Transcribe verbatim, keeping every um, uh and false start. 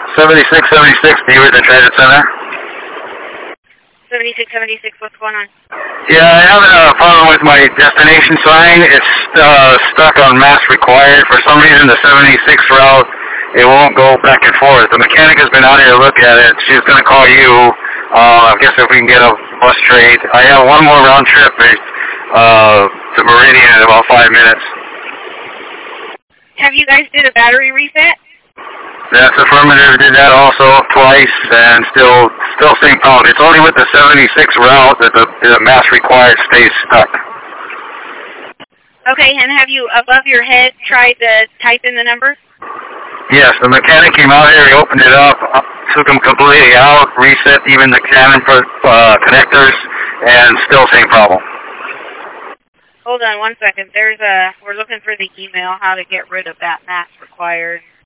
seventy-six seventy-six, Beaver, the Transit Center. seventy-six seventy-six, what's going on? Yeah, I have a problem with my destination sign. It's uh, stuck on mass required. For some reason, the seventy-six route, it won't go back and forth. The mechanic has been out here to look at it. She's going to call you. Uh, I guess if we can get a bus trade. I have one more round trip uh, to Meridian in about five minutes. Have you guys did a battery reset? That's affirmative. Did that also twice, and still, still same problem. It's only with the seventy-six route that the, the mass required stays stuck. Okay, and have you above your head tried to type in the number? Yes, the mechanic came out here. He opened it up, took them completely out, reset even the cannon for uh, connectors, and still same problem. Hold on one second. There's a. We're looking for the email how to get rid of that mass required.